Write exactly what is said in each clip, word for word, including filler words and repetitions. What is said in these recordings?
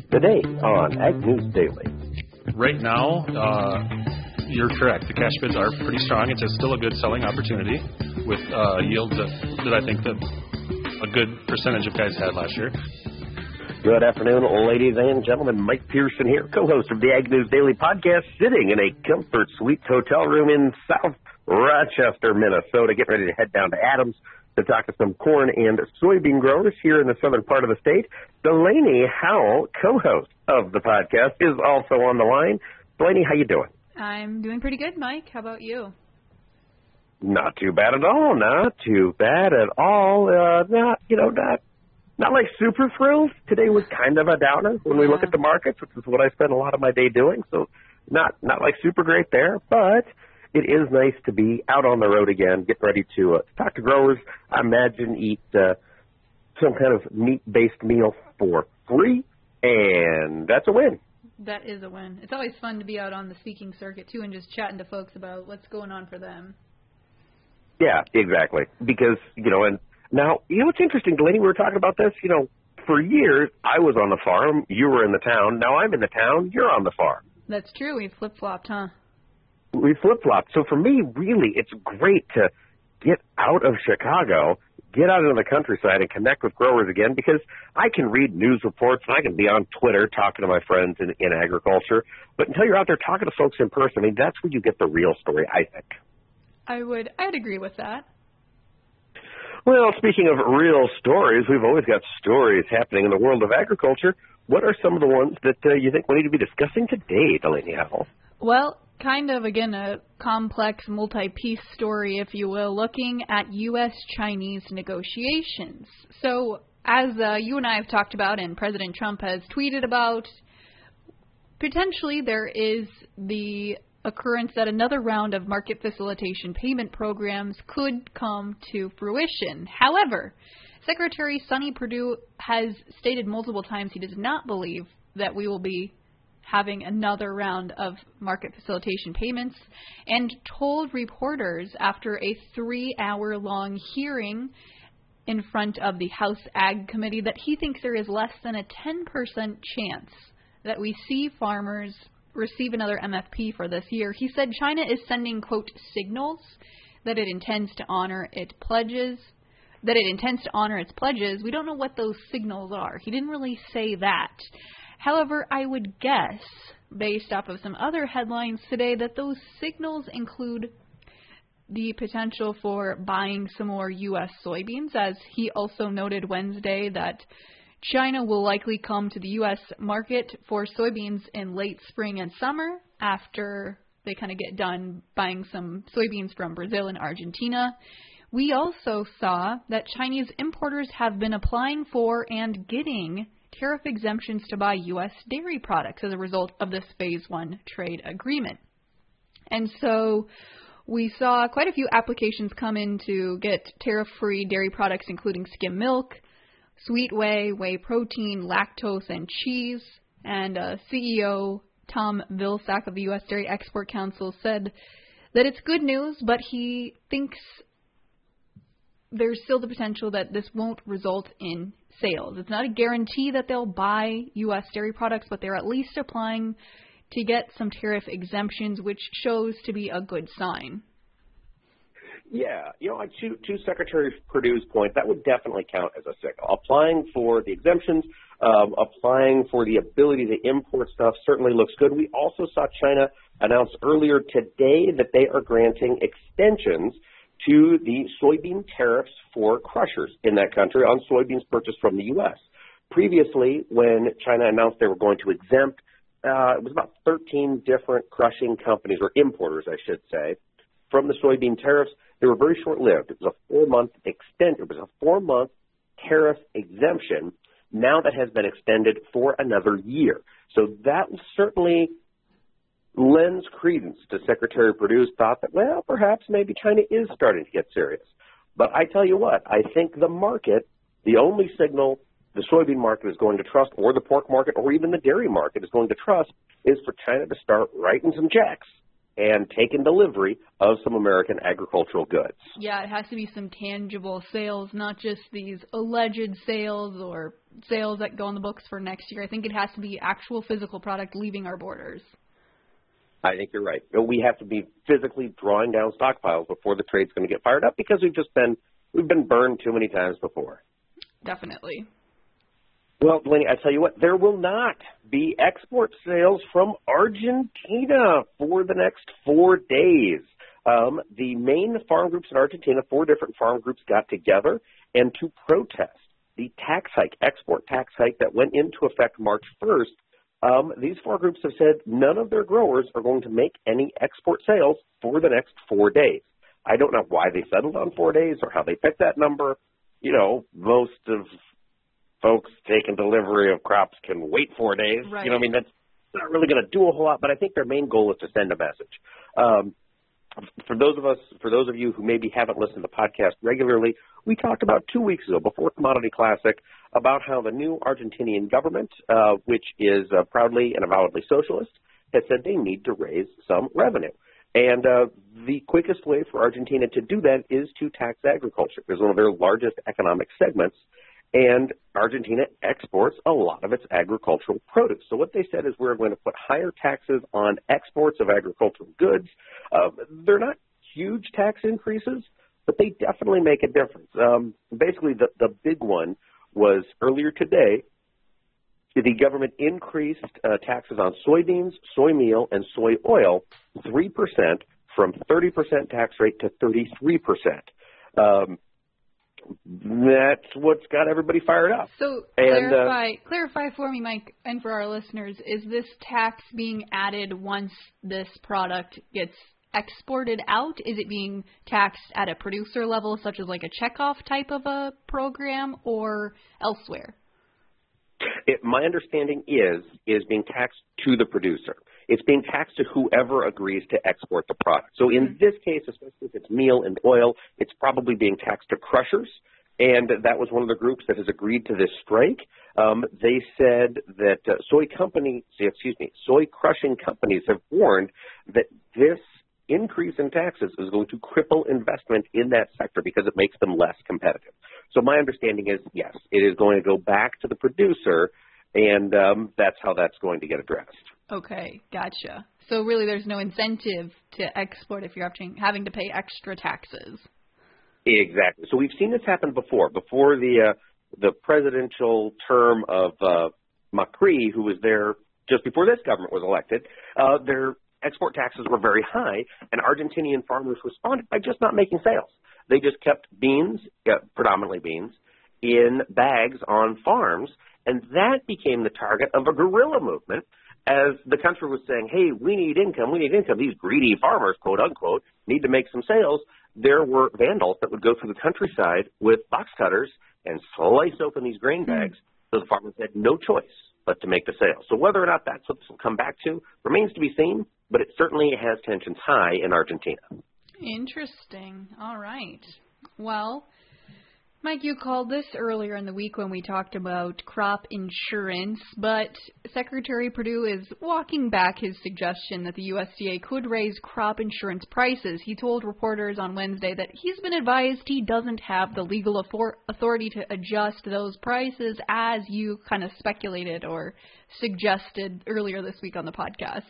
Today on Ag News Daily. Right now, uh, you're correct. The cash bids are pretty strong. It's a, still a good selling opportunity with uh, yields that, that I think that a good percentage of guys had last year. Good afternoon, ladies and gentlemen. Mike Pearson here, co-host of the Ag News Daily podcast, sitting in a Comfort Suites hotel room in South Rochester, Minnesota, getting ready to head down to Adams to talk to some corn and soybean growers here in the southern part of the state. Delaney Howell, co-host of the podcast, is also on the line. Delaney, how you doing? I'm doing pretty good, Mike. How about you? Not too bad at all. Not too bad at all. Uh, not, you know, not not like super thrilled. Today was kind of a downer when we yeah. look at the markets, which is what I spend a lot of my day doing. So not not like super great there, but it is nice to be out on the road again, get ready to uh, talk to growers. I imagine eat uh, some kind of meat-based meal for free, and that's a win. That is a win. It's always fun to be out on the speaking circuit, too, and just chatting to folks about what's going on for them. Yeah, exactly. Because, you know, and now, you know what's interesting, Delaney, we were talking about this, you know, for years, I was on the farm, you were in the town, now I'm in the town, you're on the farm. That's true. We flip-flopped, huh? We flip-flopped. So for me, really, it's great to get out of Chicago, get out into the countryside and connect with growers again, because I can read news reports and I can be on Twitter talking to my friends in, in agriculture. But until you're out there talking to folks in person, I mean, that's where you get the real story, I think. I would, I'd agree with that. Well, speaking of real stories, we've always got stories happening in the world of agriculture. What are some of the ones that uh, you think we need to be discussing today, Delaney Howell? Well, kind of, again, a complex, multi-piece story, if you will, looking at U S Chinese negotiations. So, as uh, you and I have talked about and President Trump has tweeted about, potentially there is the occurrence that another round of market facilitation payment programs could come to fruition. However, Secretary Sonny Perdue has stated multiple times he does not believe that we will be having another round of market facilitation payments, and told reporters after a three-hour-long hearing in front of the House Ag Committee that he thinks there is less than a ten percent chance that we see farmers receive another M F P for this year. He said China is sending, quote, signals that it intends to honor its pledges, that it intends to honor its pledges. We don't know what those signals are. He didn't really say that. However, I would guess, based off of some other headlines today, that those signals include the potential for buying some more U S soybeans, as he also noted Wednesday that China will likely come to the U S market for soybeans in late spring and summer after they kind of get done buying some soybeans from Brazil and Argentina. We also saw that Chinese importers have been applying for and getting tariff exemptions to buy U S dairy products as a result of this Phase one trade agreement. And so we saw quite a few applications come in to get tariff-free dairy products, including skim milk, sweet whey, whey protein, lactose, and cheese. And uh, C E O Tom Vilsack of the U S Dairy Export Council said that it's good news, but he thinks there's still the potential that this won't result in sales. It's not a guarantee that they'll buy U S dairy products, but they're at least applying to get some tariff exemptions, which shows to be a good sign. Yeah, you know, like to, to Secretary Perdue's point, that would definitely count as a signal. Applying for the exemptions, um, applying for the ability to import stuff certainly looks good. We also saw China announce earlier today that they are granting extensions to the soybean tariffs for crushers in that country on soybeans purchased from the U S. Previously, when China announced they were going to exempt, uh, it was about thirteen different crushing companies, or importers, I should say, from the soybean tariffs. They were very short-lived. It was a four-month extent. It was a four-month tariff exemption. Now that has been extended for another year. So that certainly lends credence to Secretary Perdue's thought that, well, perhaps maybe China is starting to get serious. But I tell you what, I think the market, the only signal the soybean market is going to trust, or the pork market, or even the dairy market is going to trust, is for China to start writing some checks and taking delivery of some American agricultural goods. Yeah, it has to be some tangible sales, not just these alleged sales or sales that go on the books for next year. I think it has to be actual physical product leaving our borders. I think you're right. We have to be physically drawing down stockpiles before the trade's going to get fired up because we've just been we've been burned too many times before. Definitely. Well, Delaney, I tell you what, there will not be export sales from Argentina for the next four days. Um, the main farm groups in Argentina, four different farm groups, got together and to protest the tax hike, export tax hike that went into effect March first. Um, these farm groups have said none of their growers are going to make any export sales for the next four days. I don't know why they settled on four days or how they picked that number. You know, most of folks taking delivery of crops can wait four days. Right. You know, I mean, that's not really going to do a whole lot, but I think their main goal is to send a message. Um, for those of us, for those of you who maybe haven't listened to the podcast regularly, we talked about two weeks ago before Commodity Classic about how the new Argentinian government, uh, which is uh, proudly and avowedly socialist, has said they need to raise some revenue. And uh, the quickest way for Argentina to do that is to tax agriculture. It's one of their largest economic segments. And Argentina exports a lot of its agricultural produce. So what they said is we're going to put higher taxes on exports of agricultural goods. Uh, they're not huge tax increases, but they definitely make a difference. Um, basically, the, the big one was earlier today, the government increased uh, taxes on soybeans, soy meal, and soy oil three percent from thirty percent tax rate to thirty-three percent. Um, That's what's got everybody fired up. So and, clarify, uh, clarify for me, Mike, and for our listeners, is this tax being added once this product gets exported out? Is it being taxed at a producer level, such as like a checkoff type of a program, or elsewhere? It, my understanding is is being taxed to the producer. It's being taxed to whoever agrees to export the product. So in this case, especially if it's meal and oil, it's probably being taxed to crushers. And that was one of the groups that has agreed to this strike. Um, they said that uh, soy company, excuse me, soy crushing companies have warned that this increase in taxes is going to cripple investment in that sector because it makes them less competitive. So my understanding is, yes, it is going to go back to the producer, and um, that's how that's going to get addressed. Okay, gotcha. So really there's no incentive to export if you're having to pay extra taxes. Exactly. So we've seen this happen before. Before the uh, the presidential term of uh, Macri, who was there just before this government was elected, uh, their export taxes were very high, and Argentinian farmers responded by just not making sales. They just kept beans, uh, predominantly beans, in bags on farms, and that became the target of a guerrilla movement as the country was saying, hey, we need income, we need income. These greedy farmers, quote unquote, need to make some sales. There were vandals that would go through the countryside with box cutters and slice open these grain bags. So the farmers had no choice but to make the sale. So whether or not that's what this will come back to remains to be seen, but it certainly has tensions high in Argentina. Interesting. All right. Well, Mike, you called this earlier in the week when we talked about crop insurance, but Secretary Perdue is walking back his suggestion that the U S D A could raise crop insurance prices. He told reporters on Wednesday that he's been advised he doesn't have the legal authority to adjust those prices, as you kind of speculated or suggested earlier this week on the podcast.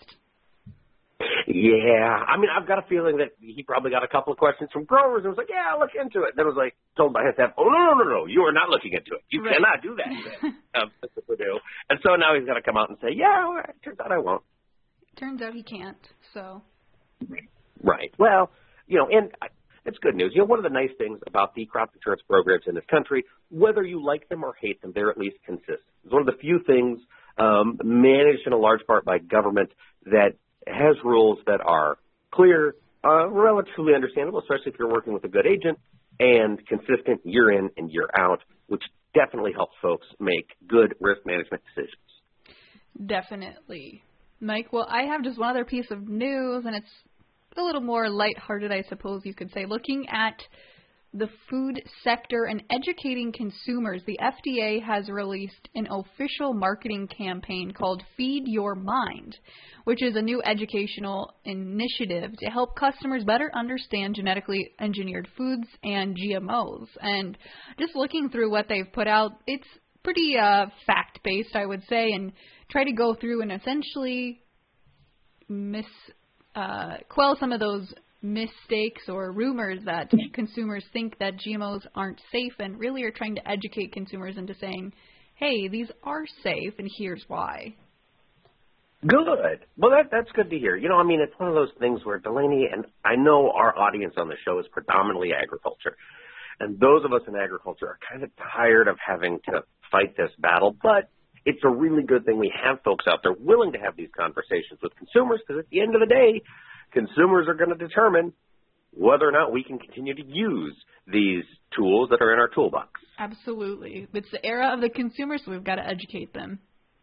Yeah, I mean, I've got a feeling that he probably got a couple of questions from growers and was like, yeah, look into it. And then was like, told by his staff, oh, no, no, no, no, you are not looking into it. You right. cannot do that, um, Mister Perdue. And so now he's got to come out and say, yeah, well, it turns out I won't. Turns out he can't, so. Right. Well, you know, and I, it's good news. You know, one of the nice things about the crop insurance programs in this country, whether you like them or hate them, they're at least consistent. It's one of the few things um, managed in a large part by government that has rules that are clear, uh, relatively understandable, especially if you're working with a good agent, and consistent year in and year out, which definitely helps folks make good risk management decisions. Definitely. Mike, well, I have just one other piece of news, and it's a little more lighthearted, I suppose you could say. Looking at the food sector and educating consumers, the F D A has released an official marketing campaign called Feed Your Mind, which is a new educational initiative to help customers better understand genetically engineered foods and G M Os. And just looking through what they've put out, it's pretty uh, fact-based, I would say, and try to go through and essentially mis uh, quell some of those mistakes or rumors that consumers think that G M Os aren't safe, and really are trying to educate consumers into saying, hey, these are safe, and here's why. Good. Well, that that's good to hear. You know, I mean, it's one of those things where Delaney, and I know our audience on the show is predominantly agriculture, and those of us in agriculture are kind of tired of having to fight this battle, but it's a really good thing we have folks out there willing to have these conversations with consumers, because at the end of the day, consumers are going to determine whether or not we can continue to use these tools that are in our toolbox. Absolutely. It's the era of the consumer, so we've got to educate them.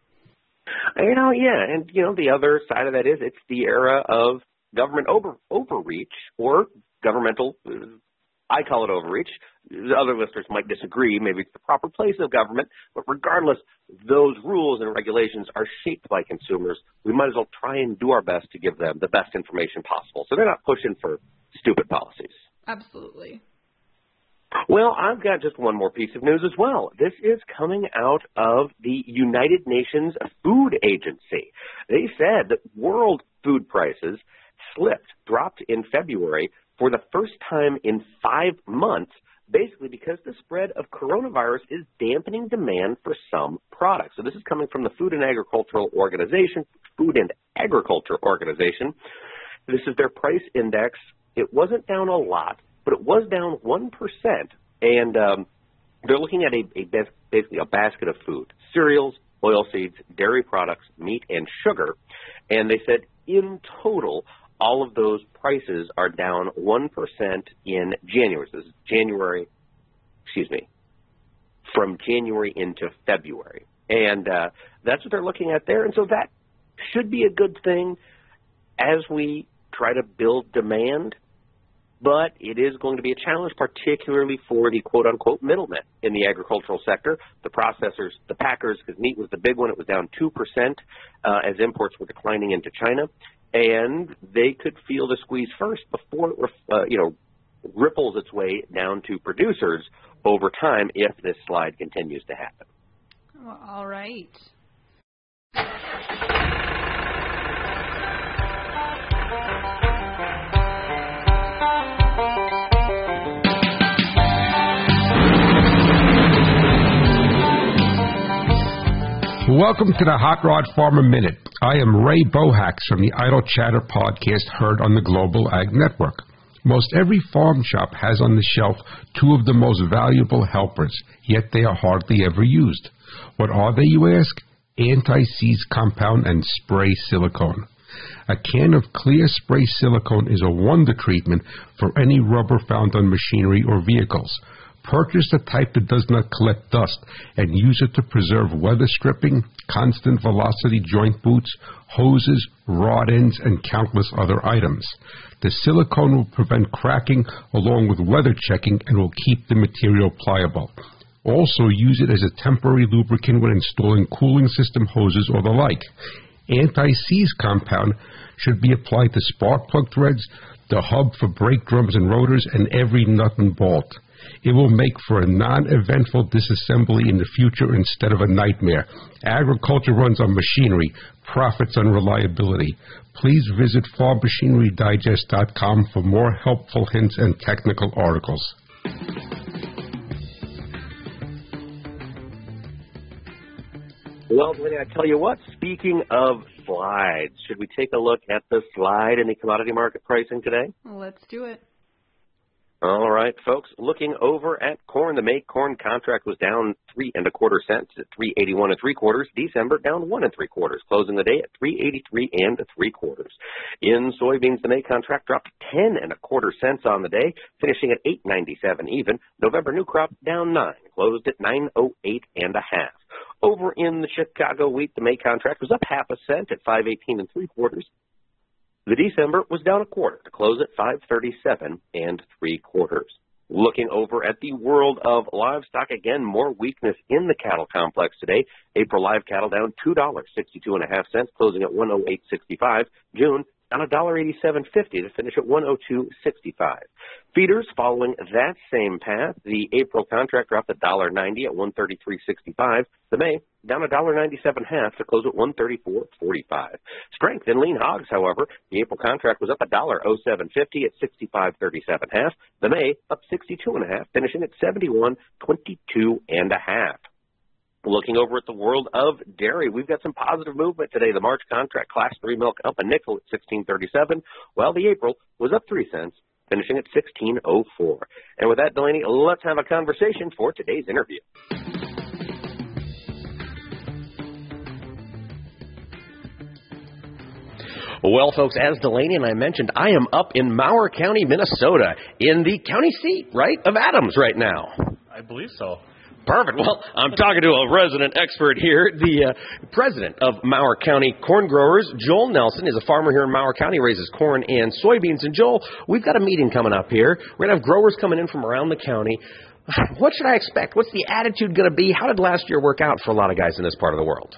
You know, yeah, and, you know, the other side of that is it's the era of government over overreach or governmental, uh, I call it overreach. Other listeners might disagree. Maybe it's the proper place of government. But regardless, those rules and regulations are shaped by consumers. We might as well try and do our best to give them the best information possible, so they're not pushing for stupid policies. Absolutely. Well, I've got just one more piece of news as well. This is coming out of the United Nations Food Agency. They said that world food prices slipped, dropped in February for the first time in five months, basically because the spread of coronavirus is dampening demand for some products. So this is coming from the Food and Agricultural Organization, Food and Agriculture Organization. This is their price index. It wasn't down a lot, but it was down one percent, and um, they're looking at a, a basically a basket of food, cereals, oilseeds, dairy products, meat, and sugar, and they said in total, all of those prices are down one percent in January. So this is January, excuse me, from January into February, and uh, that's what they're looking at there, and so that should be a good thing as we try to build demand. But it is going to be a challenge, particularly for the quote-unquote middlemen in the agricultural sector, the processors, the packers, because meat was the big one. It was down two percent uh, as imports were declining into China. And they could feel the squeeze first before it uh, you know, ripples its way down to producers over time if this slide continues to happen. Well, all right. Welcome to the Hot Rod Farmer Minute. I am Ray Bohax from the Idle Chatter podcast heard on the Global Ag Network. Most every farm shop has on the shelf two of the most valuable helpers, yet they are hardly ever used. What are they, you ask? Anti-seize compound and spray silicone. A can of clear spray silicone is a wonder treatment for any rubber found on machinery or vehicles. Purchase the type that does not collect dust and use it to preserve weather stripping, constant velocity joint boots, hoses, rod ends, and countless other items. The silicone will prevent cracking along with weather checking and will keep the material pliable. Also use it as a temporary lubricant when installing cooling system hoses or the like. Anti-seize compound should be applied to spark plug threads, the hub for brake drums and rotors, and every nut and bolt. It will make for a non-eventful disassembly in the future instead of a nightmare. Agriculture runs on machinery, profits on reliability. Please visit farm machinery digest dot com for more helpful hints and technical articles. Well, Delaney, I tell you what, speaking of slides, should we take a look at the slide in the commodity market pricing today? Let's do it. All right, folks. Looking over at corn, the May corn contract was down three and a quarter cents at three eighty-one and three quarters. December down one and three quarters, closing the day at three eighty-three and three quarters. In soybeans, the May contract dropped ten and a quarter cents on the day, finishing at eight ninety-seven even. November new crop down nine, closed at nine oh eight and a half. Over in the Chicago wheat, the May contract was up half a cent at five eighteen and three quarters. The December was down a quarter to close at five thirty-seven and three quarters. Looking over at the world of livestock, again, more weakness in the cattle complex today. April live cattle down two dollars and sixty-two and a half cents, closing at one oh eight sixty-five. June down one dollar eighty-seven fifty to finish at one oh two sixty-five. Feeders following that same path. The April contract dropped one dollar ninety at one thirty-three sixty-five. The May down one dollar ninety-seven half to close at one thirty-four forty-five. Strength in lean hogs, however. The April contract was up one dollar oh seven fifty at sixty-five thirty-seven half. The May up sixty-two and a half, finishing at seventy-one twenty-two and a half. Looking over at the world of dairy, we've got some positive movement today. The March contract, Class three milk, up a nickel at sixteen thirty-seven, while the April was up three cents, finishing at sixteen oh four. And with that, Delaney, let's have a conversation for today's interview. Well, folks, as Delaney and I mentioned, I am up in Mower County, Minnesota, in the county seat, right, of Adams right now. I believe so. Perfect. Well, I'm talking to a resident expert here, the uh, president of Mower County Corn Growers. Joel Nelson is a farmer here in Mower County, raises corn and soybeans. And Joel, we've got a meeting coming up here. We're going to have growers coming in from around the county. What should I expect? What's the attitude going to be? How did last year work out for a lot of guys in this part of the world?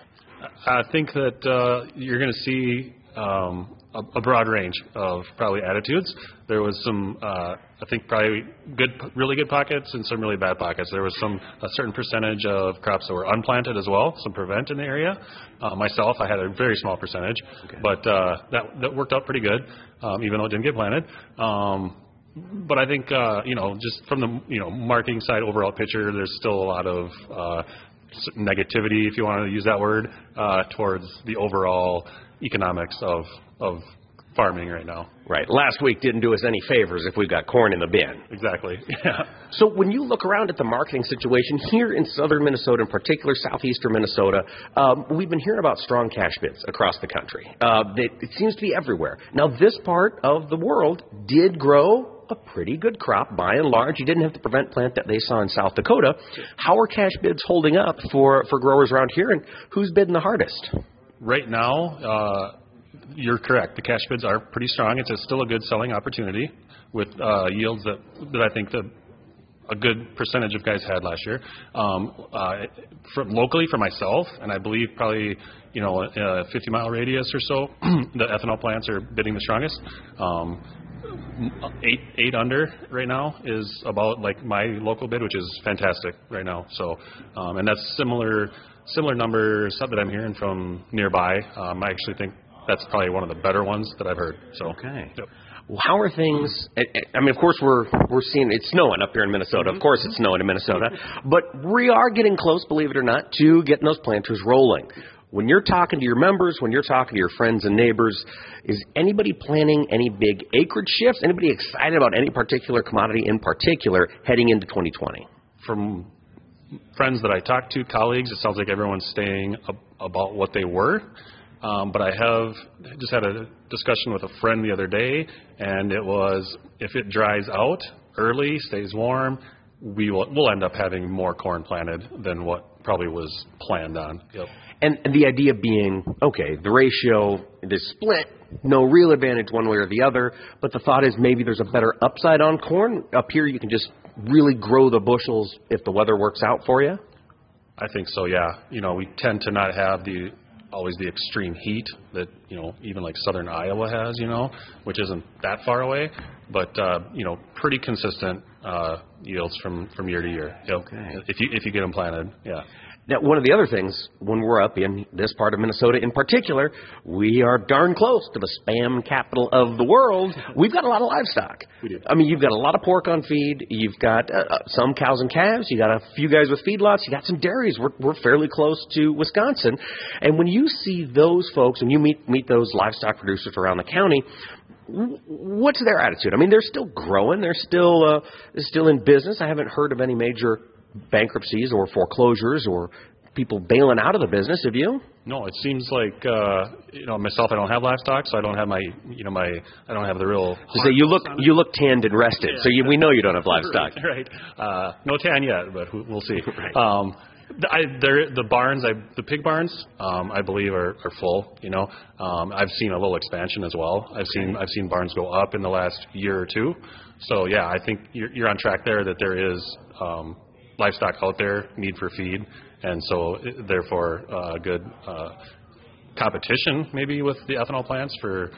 I think that uh, you're going to see um, a, a broad range of probably attitudes. There was some, uh, I think, probably good, really good pockets and some really bad pockets. There was some a certain percentage of crops that were unplanted as well, some prevent in the area. Uh, myself, I had a very small percentage, okay. but uh, that that worked out pretty good, um, even though it didn't get planted. Um, but I think, uh, you know, just from the you know marketing side, overall picture, there's still a lot of uh, negativity, if you want to use that word, uh, towards the overall economics of of farming right now. Right. Last week didn't do us any favors if we've got corn in the bin. Exactly. Yeah. So when you look around at the marketing situation here in southern Minnesota, in particular southeastern Minnesota, um, we've been hearing about strong cash bids across the country. Uh, it, it seems to be everywhere. Now, this part of the world did grow a pretty good crop by and large. You didn't have the prevent plant that they saw in South Dakota. How are cash bids holding up for, for growers around here, and who's bidding the hardest? Right now, uh, you're correct. The cash bids are pretty strong. It's a, still a good selling opportunity with uh, yields that, that I think that a good percentage of guys had last year. Um, uh, from locally for myself, and I believe probably you know a fifty mile radius or so, the ethanol plants are bidding the strongest. Um, eight eight under right now is about like my local bid, which is fantastic right now. So, um, and that's similar similar numbers that I'm hearing from nearby. Um, I actually think that's probably one of the better ones that I've heard. So, okay. Yep. Well, how are things? I mean, of course, we're we're seeing it's snowing up here in Minnesota. Of course, it's snowing in Minnesota, but we are getting close, believe it or not, to getting those planters rolling. When you're talking to your members, when you're talking to your friends and neighbors, is anybody planning any big acreage shifts? Anybody excited about any particular commodity in particular heading into twenty twenty? From friends that I talk to, colleagues, it sounds like everyone's staying ab- about what they were. Um, but I have just had a discussion with a friend the other day, and it was if it dries out early, stays warm, we will we'll end up having more corn planted than what probably was planned on. Yep. And, and the idea being, okay, the ratio, the split, no real advantage one way or the other, but the thought is maybe there's a better upside on corn. Up here you can just really grow the bushels if the weather works out for you? I think so, yeah. You know, we tend to not have the always the extreme heat that, you know, even like southern Iowa has, you know, which isn't that far away, but, uh, you know, pretty consistent uh, yields from, from year to year. Yep. Okay. If you, if you get them planted, yeah. Now, one of the other things, when we're up in this part of Minnesota in particular, we are darn close to the spam capital of the world. We've got a lot of livestock. We do. I mean, you've got a lot of pork on feed. You've got uh, some cows and calves. You got a few guys with feedlots. You got some dairies. We're, we're fairly close to Wisconsin. And when you see those folks, when you meet meet those livestock producers around the county, what's their attitude? I mean, they're still growing. They're still uh, still in business. I haven't heard of any major bankruptcies or foreclosures or people bailing out of the business. Have you? No, it seems like uh, you know myself. I don't have livestock, so I don't have my you know my I don't have the real. So you look you look tanned and rested, yeah. So you, we know you don't have livestock. Right. Uh, no tan yet, but we'll see. Right. Um, I, the barns, I, the pig barns, um, I believe are, are full. You know, um, I've seen a little expansion as well. I've seen I've seen barns go up in the last year or two. So yeah, I think you're, you're on track there. That there is um, livestock out there, need for feed, and so therefore uh, good uh, competition maybe with the ethanol plants for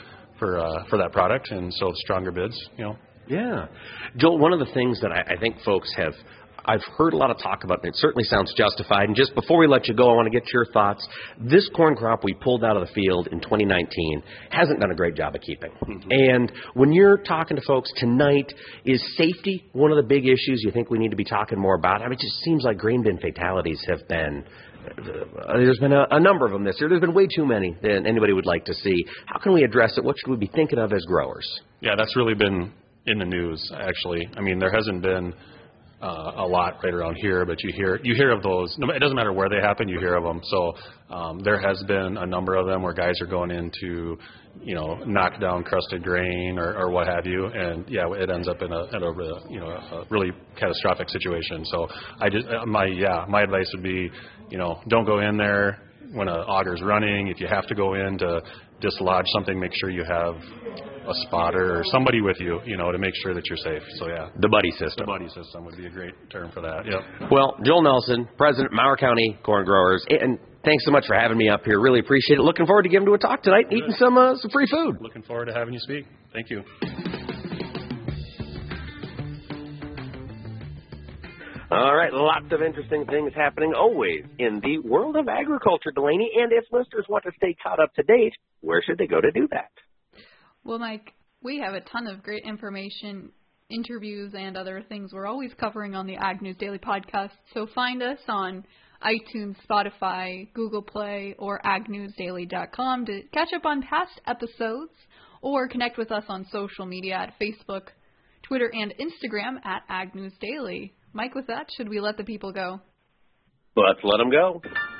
for uh, for that product, and so stronger bids, you know. Yeah. Joel, one of the things that I, I think folks have, I've heard a lot of talk about, and it certainly sounds justified, and just before we let you go, I want to get your thoughts. This corn crop we pulled out of the field in twenty nineteen hasn't done a great job of keeping. Mm-hmm. And when you're talking to folks tonight, is safety one of the big issues you think we need to be talking more about? I mean, it just seems like grain bin fatalities have been, uh, there's been a, a number of them this year. There's been way too many than anybody would like to see. How can we address it? What should we be thinking of as growers? Yeah, that's really been in the news, actually. I mean, there hasn't been uh, a lot right around here, but you hear you hear of those. No, it doesn't matter where they happen, you hear of them. So um, there has been a number of them where guys are going into, you know, knock down crusted grain or, or what have you, and yeah, it ends up in a, in a you know a really catastrophic situation. So I just my yeah my advice would be, you know, don't go in there when an auger's running. If you have to go in to dislodge something, make sure you have a spotter or somebody with you, you know, to make sure that you're safe. So, yeah. The buddy system. The buddy system would be a great term for that. Yep. Well, Joel Nelson, President, Mower County Corn Growers, and thanks so much for having me up here. Really appreciate it. Looking forward to giving to a talk tonight and eating some, uh, some free food. Looking forward to having you speak. Thank you. All right, lots of interesting things happening always in the world of agriculture, Delaney. And if listeners want to stay caught up to date, where should they go to do that? Well, Mike, we have a ton of great information, interviews, and other things we're always covering on the Ag News Daily podcast. So find us on iTunes, Spotify, Google Play, or ag news daily dot com to catch up on past episodes, or connect with us on social media at Facebook, Twitter, and Instagram at Ag News Daily. Mike, with that, should we let the people go? Let's let them go.